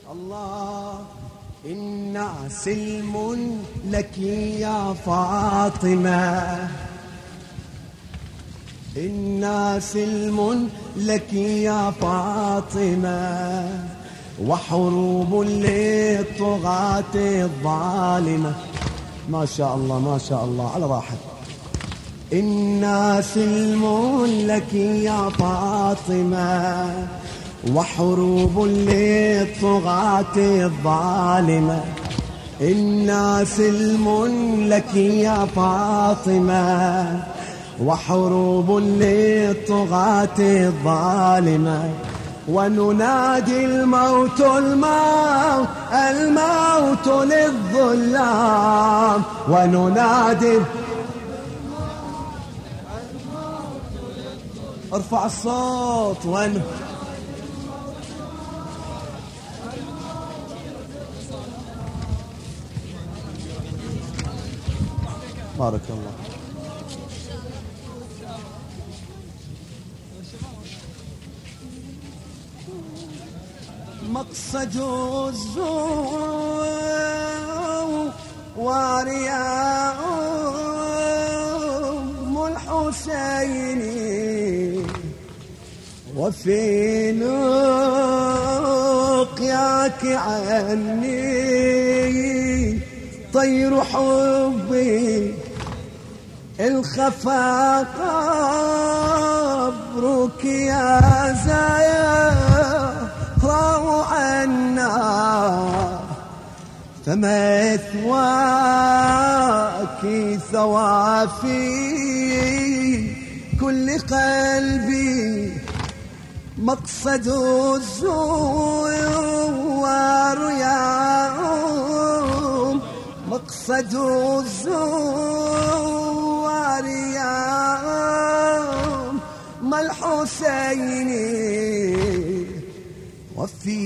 الله إنا سلم لك يا فاطمة، إنا سلم لك يا فاطمة، وحروب للطغاة الظالمة. ما شاء الله ما شاء الله، على راحتك. إنا سلم لك يا فاطمة، وحروب للطغاة الظالمة. إنا سلم لك يا فاطمة، وحروب للطغاة الظالمة. وننادي الموت الموت الموت للظلام، وننادي ارفع الصوت بارك الله. مقصد الزور ورياء الحسين، وفي لقياك عني طير حبي، الخفا قبرك يا زهراء عنا، فمثواك ثوافي كل قلبي. مقصد الزوار يا مقصد الزوار يا الحسين، وفي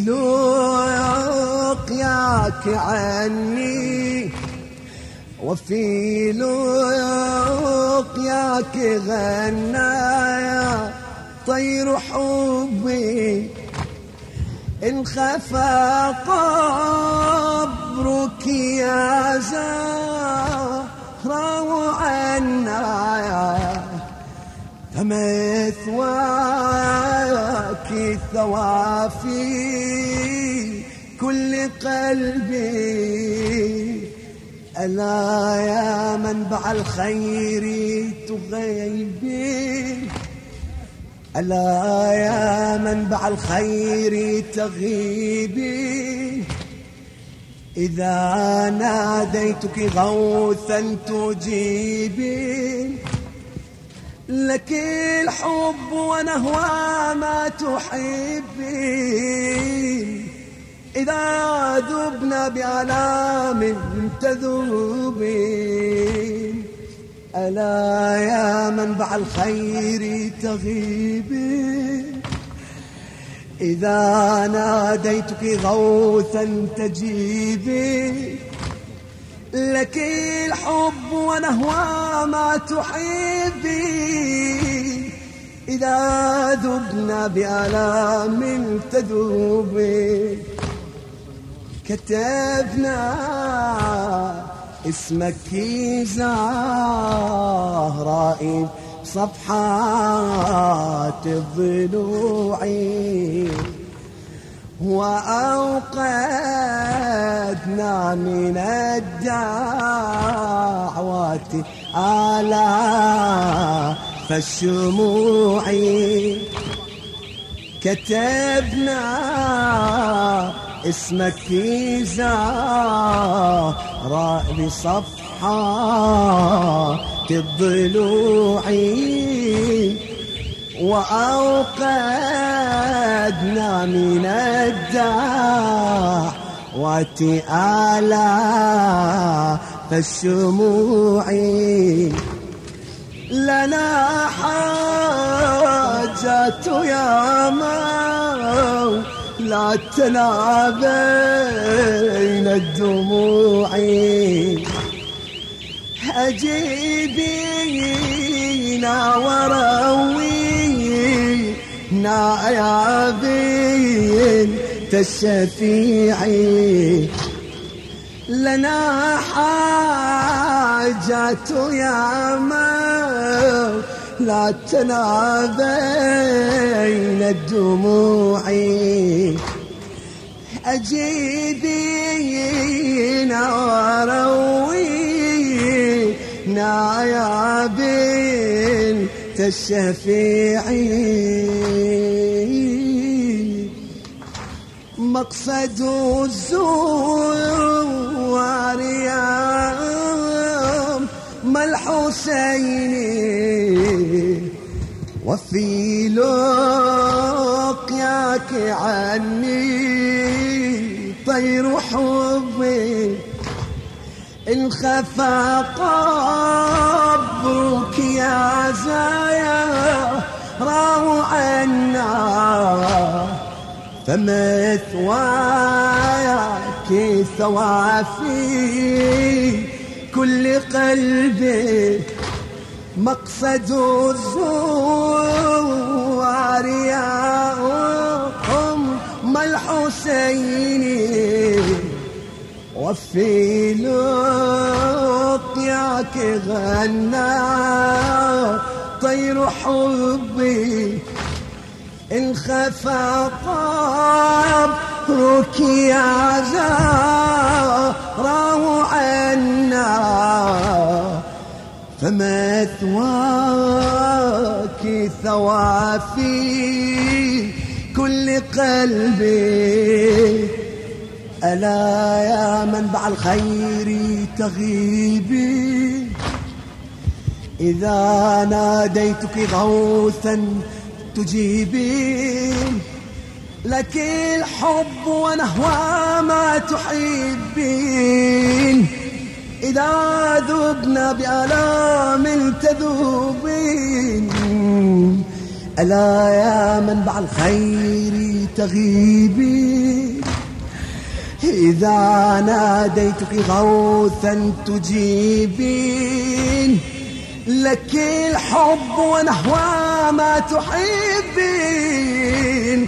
لقياك عني، وفي لقياك غنى طير حبي، إن خفى قبرك يا زهراء عنا، فمثواك ثوافي كل قلبي. ألا يا منبع الخير تغيبي، ألا يا منبع الخير تغيبي، إذا ناديتك غوثا تجيبي. لك الحب ونهوى ما تحبين، إذا ذبنا بآلام تذوبين. ألا يا منبع الخير تغيبي، إذا ناديتك غوثا تجيبي. لك الحب ونهوى ما تحبين، إذا ذبنا بآلام تذوبين. كتبنا اسمك زهراء صفحات الضلوع، وأوقدنا من الدعوات آلاف الشموع. كتبنا اسمك زهراء بصفحات الضلوع، وأوقدنا من الدعوات آلاف الشموع. لنا حاجات يا لا تلا بين الدموع، أجيبينا وروينا يا بين انت الشفيعي. لنا حاجات يا مولاتنا بين الدموع، أجيبينا وروينا يا بنت الشفيعي. مقصد الزوار يا الحسين، وفي لقياك عني طير حبي، إن خفى قبرك يا زهراء عنا، فمثواك ثوى في كل قلبي. مقصد الزوار يا الحسين، وفي لقياك غنى طير حبي، إن خفى قبرك يا زهراء عنا، فمثواك ثوى في كل قلبي. ألا يا منبع الخير تغيبي، إذا ناديتك غوثا تجيبين، لك الحب ونهوى ما تحبين، إذا ذبنا بآلام تذوبين. ألا يا منبع الخير تغيبين، إذا ناديتك غوثا تجيبين، لك الحب ونهوى ما تحبين،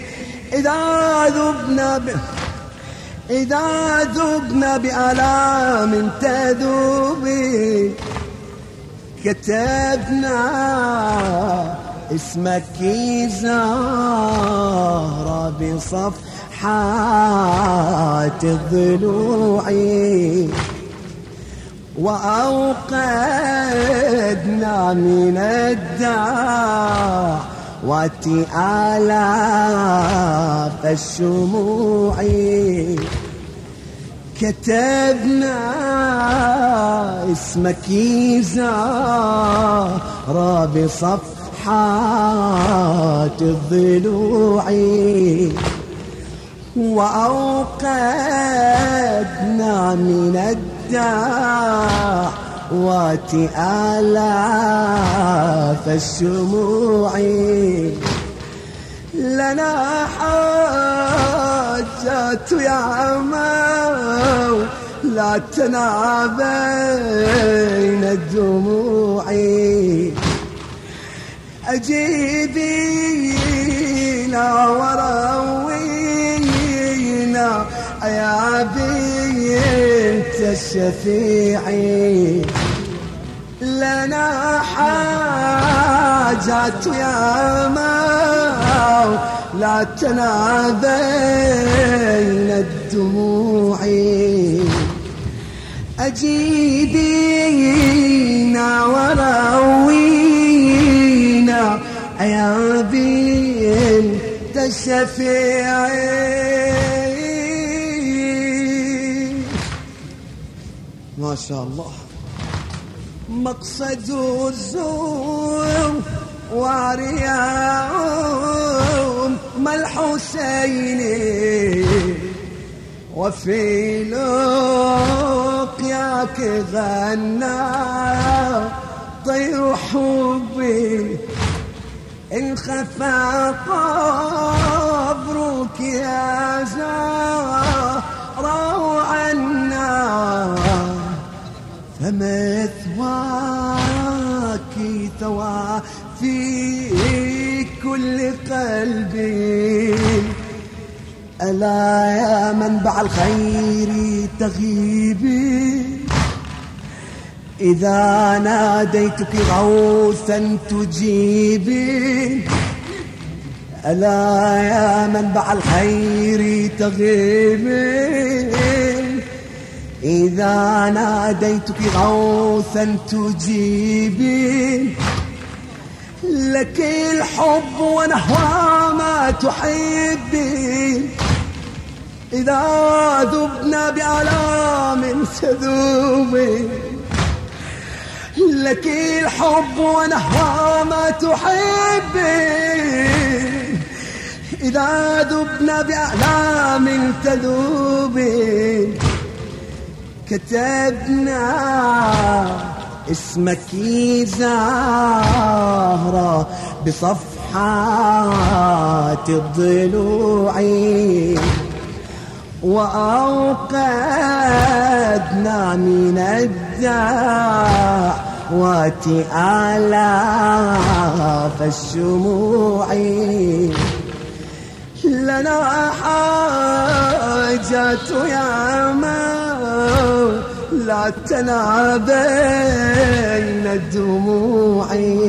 إذا ذبنا بآلام تذوبين. كتبنا اسمك زهرة بصفحات الضلوع، وأوقدنا من الدعوات آلاف الشموع. كتبنا اسمك زهرة بصفحات الضلوع، وأوقدنا من الدعوات آلاف الشموع. لنا حاجات يا مولاتنا بين الدموع، أجيبينا وروينا يا بنت الشفيعي. لنا حاجات يا مولاتنا بين الدموع، أجيبينا وروينا يا بنت الشفيعي. ما شاء الله. مقصد الزور ورياهم الحسين، وفي لقياك غنى طير حبي، إن خفى قبرك يا زهراء عنا، فمثواك ثوى في كل قلبي. ألا يا منبع الخير تغيبي، إذا ناديتك غوثا تجيبي. ألا يا منبع الخير تغيبي، إذا ناديتك غوثا تجيبي. لك الحب ونحو ما تحبي، إذا ذبنا بآلام تذوبي. لك الحب ونحو ما تحبي، إذا ذبنا بآلام تذوبي. كتبنا اسمك زهرة بصفحات الضلوع، وأوقدنا من الدعوات آلاف الشموع. لنا حاجات يا لا تنا بين الدموع.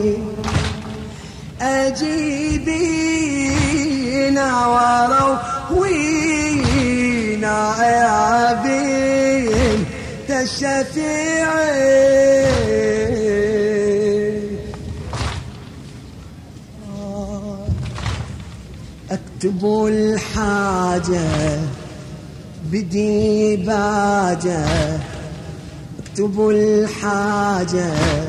أجيبينا وروينا يا بنت الشفيع. أكتب الحاجة بديباجة، أكتب الحاجة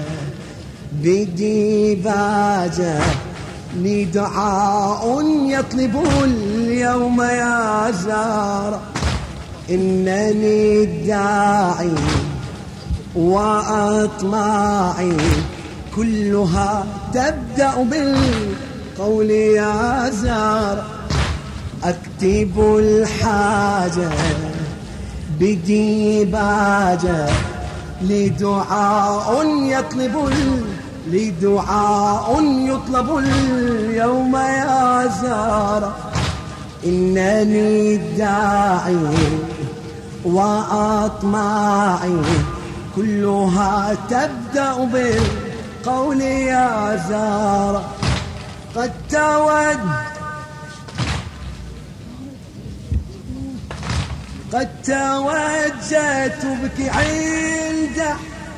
بديباجة، لي دعاء يطلب اليوم يا زهرة. إنني الداعي وأطماعي كلها تبدأ بالقول يا زهرة. أكتب الحاجة بديباجة، لدعاء يطلب اليوم يا زهرة. إنني الداعي وأطماعي كلها تبدأ بالقول يا زهرة. قد توجهت بك عنده،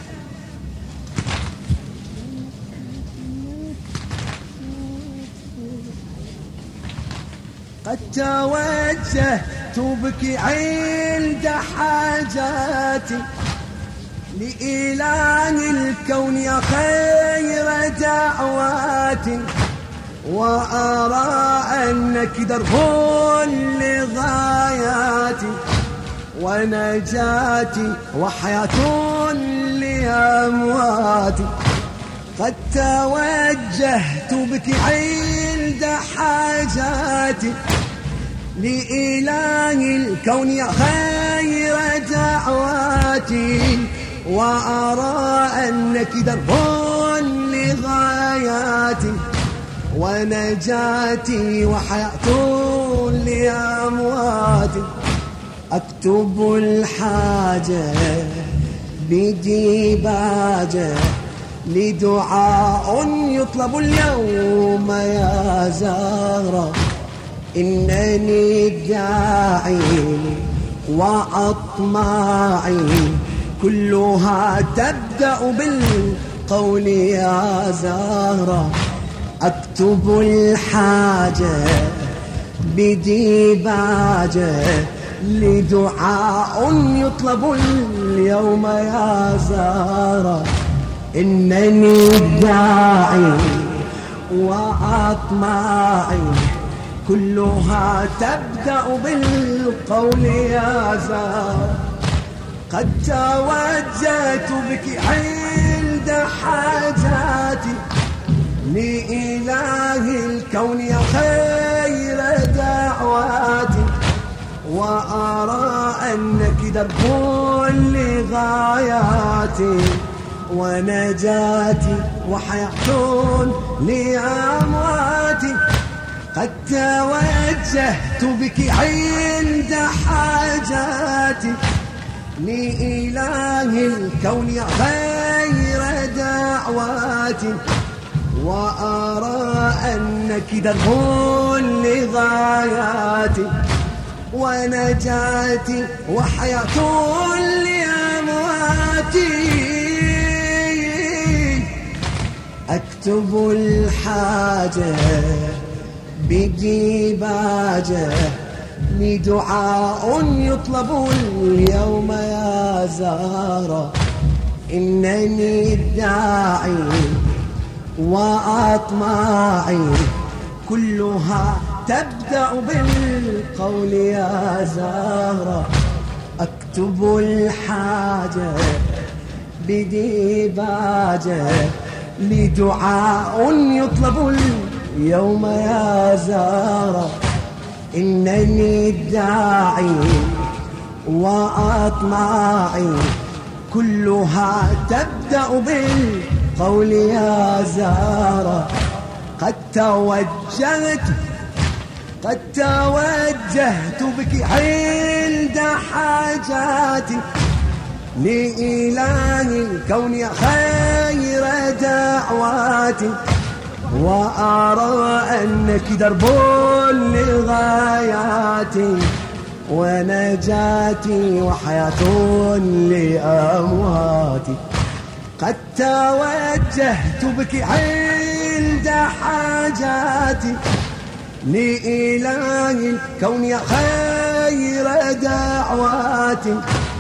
قد توجهت بك عند حاجاتي، لإله الكون يا خير دعواتي. وأرى أنك درب لغاياتي، ونجاتي وحياة لأمواتي. قد توجهت بك عند حاجاتي، لإله الكون يا خير دعواتي. وأرى أنك درب لغاياتي، ونجاتي وحياة لأمواتي. أكتب الحاجة بديباجة، لدعاء يطلب اليوم يا زهرة. إنني الداعي وأطماعي كلها تبدأ بالقول يا زهرة. أكتب الحاجة بديباجة، لدعاء يطلب اليوم يا زهرة. إنني الداعي وأطماعي كلها تبدأ بالقول يا زهرة. قد توجهت بك عند حاجاتي، لإله الكون يا خير دعواتي. وأرى أنك درب لغاياتي، ونجاتي وحياة لأمواتي. قد توجهت بك عند حاجاتي لإله الكون غير دعواتي، وأرى أنك درب لغاياتي ونجاتي وحياة لأمواتي. أكتب الحاجة بديباجة لدعاء يطلب اليوم يا زهرة، إنني الداعي وأطماعي كلها تبدأ بالقول يا زهرة. أكتب الحاجة بديباجة لدعاء يطلب اليوم يا زهرة، إنني الداعي وأطماعي كلها تبدأ بالقول يا زهرة. قد توجهت بك عند حاجاتي لإله الكون خير دعواتي، وأرى أنك درب لغاياتي ونجاتي وحياة لأمواتي. قد توجهت بك عند حاجاتي لإله الكون خير دعواتي،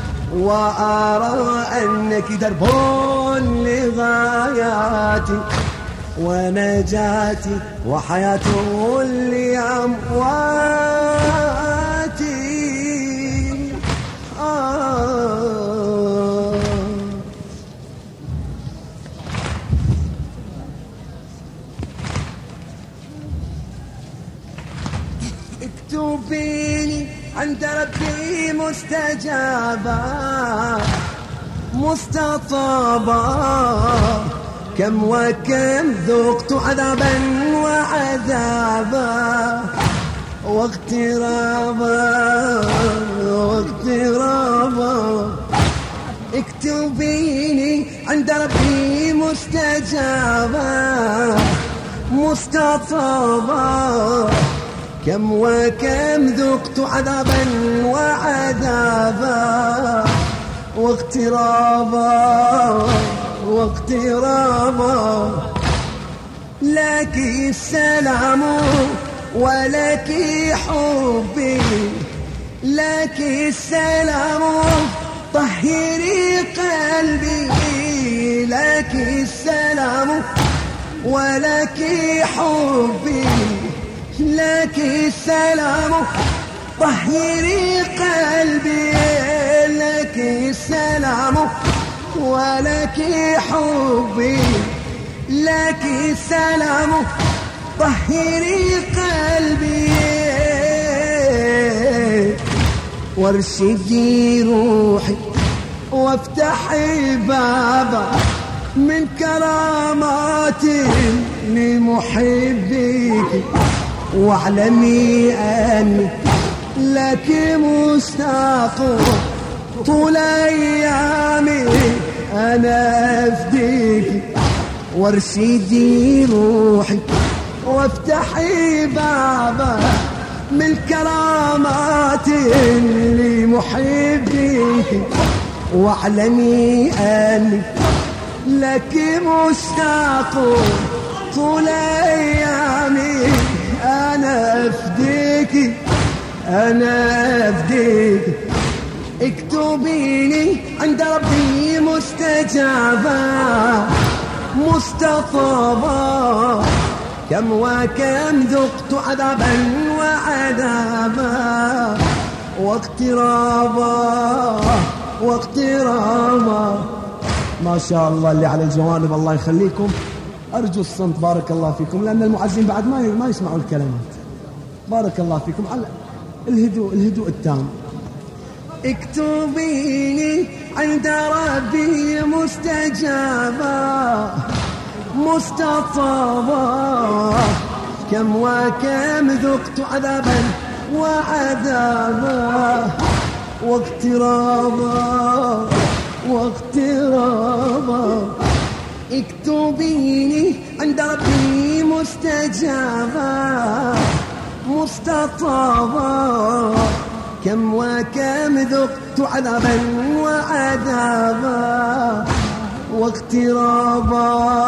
وأرى أنك درب لغاياتي ونجاتي وحياة لأمواتي. اكتبيني عند ربي مستجابا مستطابا، كم وكم ذقت عذابا وعذابا واغترابا. اكتبيني عند ربي مستجابا مستطابا، كم وكم ذقت عذابا وعذابا واغترابا. لك السلام ولك حبي، لك السلام طهري قلبي، لك السلام ولك حبي، لك السلام طهري قلبي، لك السلام ولك حبي، لك السلام طهري قلبي. وارشدي روحي وافتحي بابا من كراماتي لمحبيك، واعلمي أني لك مشتاق طول أيامي أنا أفديك. وارشدي روحي وافتحي بابا من كرامات لمحبيك، واعلمي أني لك مشتاق طول أيامي أنا أفديك أنا أفديك. اكتبيني عند ربي مستجابا مستطابا، كم وكم ذقت عذابا وعذابا واغترابا. ما شاء الله اللي على الجوانب الله يخليكم. أرجو الصمت بارك الله فيكم، لأن المعزين بعد ما يسمعوا الكلمات. بارك الله فيكم على الهدوء التام. اكتبيني عند ربي مستجابا مستطابا، كم وكم ذقت عذابا وعذابا واغترابا واغترابا، اكتبيني عند ربي مستجابا مستطابا، كم وكم ذقت عذابا وعذابا واغترابا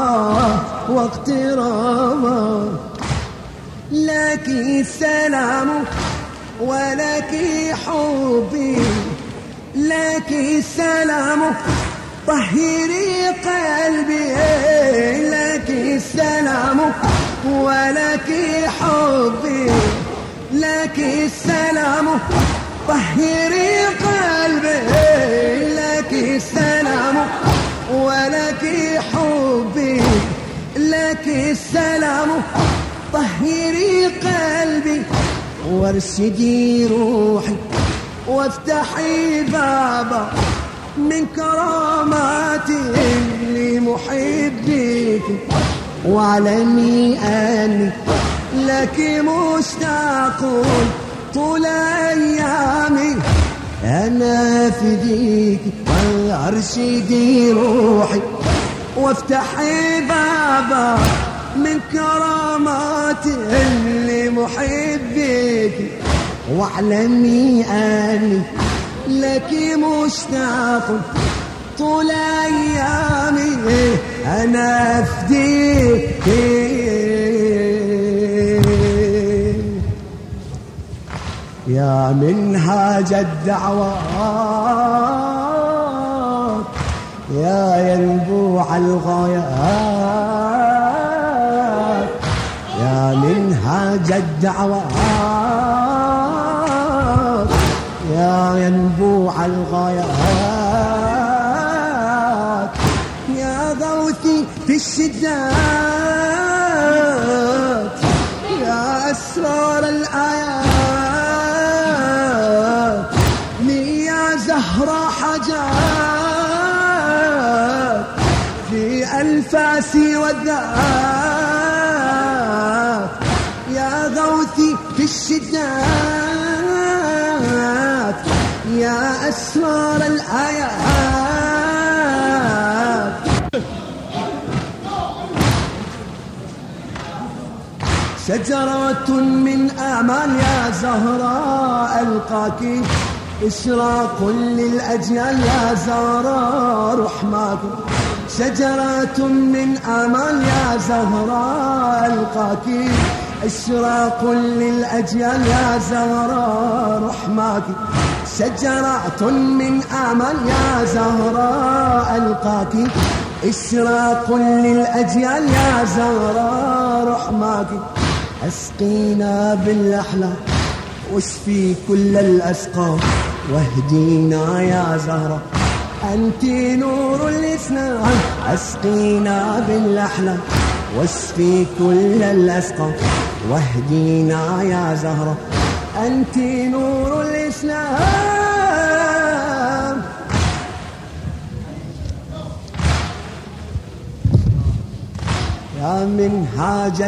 واغترابا، لك السلام ولك حبي، لك السلام طهري قلبي، لك السلام ولك حبي، لك السلام طهري قلبي، لك السلام ولك حبي، لك السلام طهري قلبي، وارشدي روحي وافتحي بابا من كراماتي لمحبك، واعلمي أني لك مشتاق طول أيامي، أنا فديك وارشدي روحي وافتحي بابا من كراماتي لمحبك، واعلمي أني لك مشتاق طول أيامي، أنا أفديك. يا منهاج الدعوات يا ينبوع الغايات، يا منهاج الدعوات يا ينبوع الغايات، يا غوثي في الشدات، يا أسرار الآيات، لي يا زهرة حاجات في أنفاسي والذات، يا غوثي في الشدات، يا أسرار الآيات، شجرة من آمال يا زهراء ألقاك إشراق للأجيال يا زهراء رحماك، شجرة من آمال يا زهراء ألقاك إشراق للأجيال يا زهراء رحماك، شجرة من آمال يا زهراء ألقاك إشراق للأجيال يا زهراء رحماك، أسقينا بالأحلى واشفي كل الأسقام، واهدينا يا زهرة أنت نور الإسلام، أسقينا بالأحلى واشفي كل الأسقام، واهدينا يا زهرة أنت نور الإسلام. يا منهاج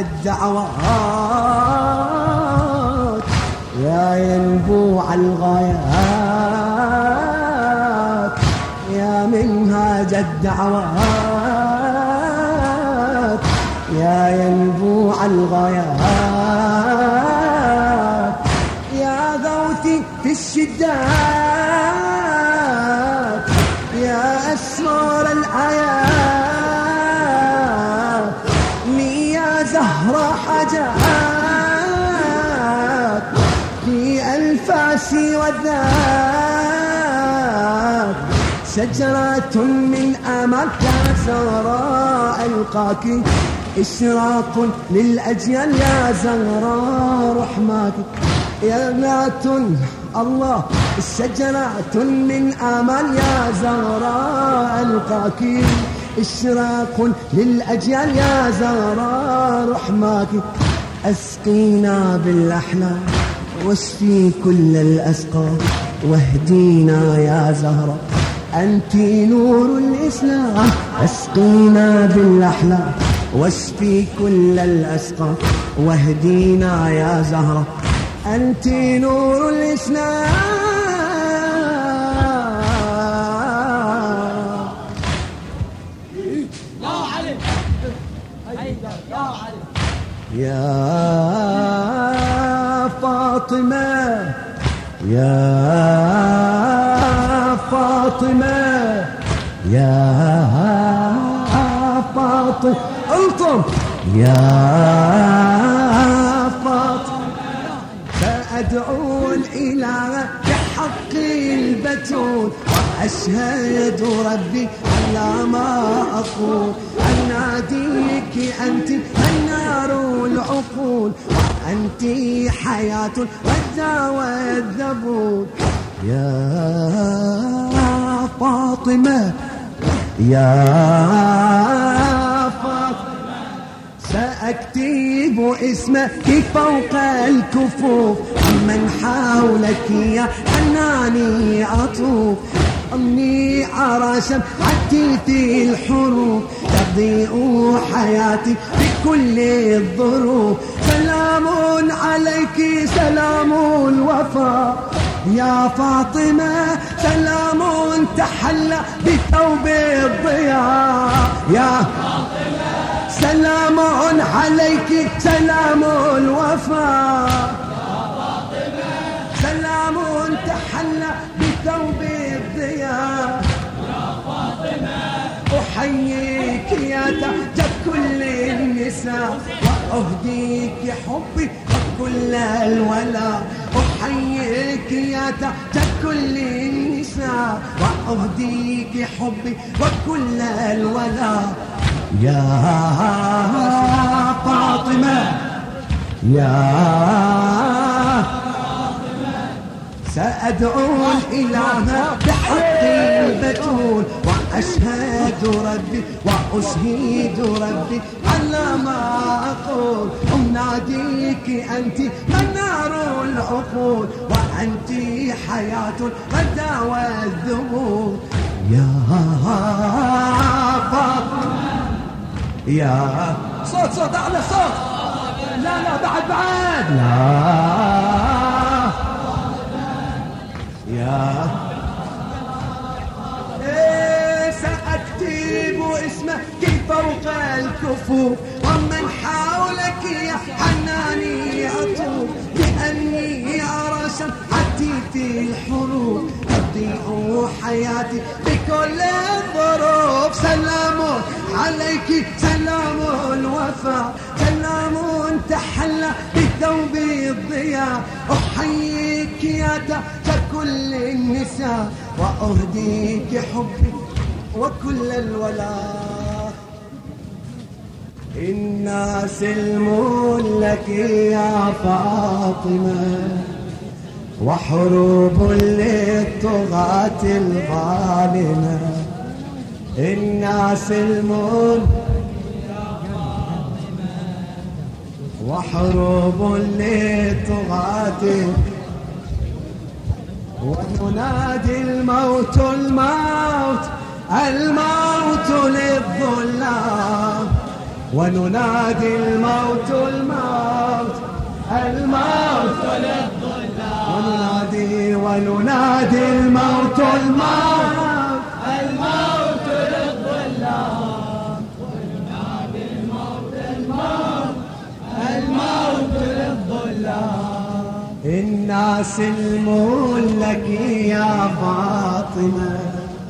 الدعوات يا ينبوع الغايات، يا منهاج الدعوات يا ينبوع الغايات، يا غوثي في الشدات، يا أسرار الآيات، لي يا زهرة حاجات في أنفاسي والذات، شجرة من آمال يا زهراء ألقاك إشراق للأجيال يا زهراء رحماك، يا بنات الله الشجرة من آمال يا زهراء ألقاك إشراق للأجيال يا زهراء رحماك، أسقينا بالأحلى واشفي كل الأسقام، واهدينا يا زهرة أنت نور الإسلام، أسقينا بالأحلى واشفي كل الأسقام واهدينا يا زهرة أنت نور الإسلام يا فاطمة يا فاطمة يا فاطمة ألطم يا فاطمة سأدعو الإله بحق البتول وأشهد ربي على ما أقول أناديك أنت النار العقول وأنت حياة الرجا والذبول يا فاطمة يا فاطمة سأكتب اسمك فوق الكفوف من حولك يا حناني أطوف أمي أرى شمعتي في الحروف تضيء حياتي بكل الظروف سلام عليك سلام الوفاء يا فاطمة سلام تحلى بثوب الضياء يا فاطمة سلام عليك سلام الوفاء يا فاطمة سلام تحلى بثوب الضياء يا فاطمة أحييك يا تاج كل النساء وأهديك حبي وكل الولاء أحييك يا تاج كل النساء وأهديك حبي وكل الولاء يا فاطمة يا سأدعو الإله بحق البتول وأشهد ربي وأشهد ربي على ما أقول أناديك أنت منار العقول وأنت حياة الغدا والذبول يا فاطمة يا صوت أعلى صوت لا بعد لا يا سأكتب اسمك فوق الكفوف ومن حولك يا حناني أطوف لأني أرى شمعتي في الحروف تضيء حياتي بكل الظروف سلام عليك سلام الوفاء سلام تحلى بثوب الضياء أحييك يا تاج كل النساء وأهديك حبي وكل الولاء الناس سلم لك يا فاطمة وحروب للطغاة الظالمة الناس سلم وحروب للطغاة وننادي الموت الموت الموت للظلام وننادي الموت الموت الموت للظلام وننادي الموت الموت الموت للظلام وننادي الموت الموت الموت للظلام الناس سلم لك يا فاطمة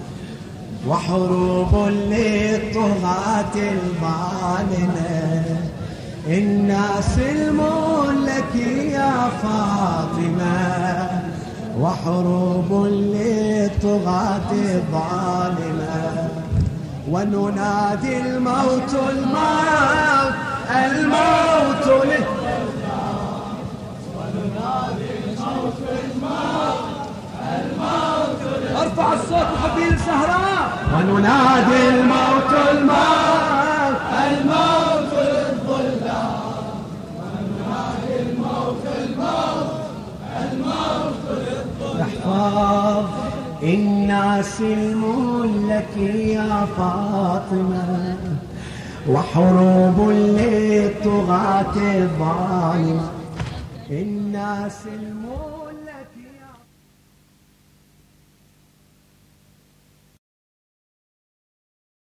وحروب للطغاة الظالمة الناس سلم لك يا فاطمة وحروب للطغاة الظالمة وننادي الموت الموت الموت وننادي الموت الموت الموت ارفع الصوت محبين الزهراء وننادي الموت الموت الموت للظلام وننادي الموت الموت الموت للظلام احفظ الناس سلم لك يا فاطمة وحروب للطغاة الظالمة الناس الموت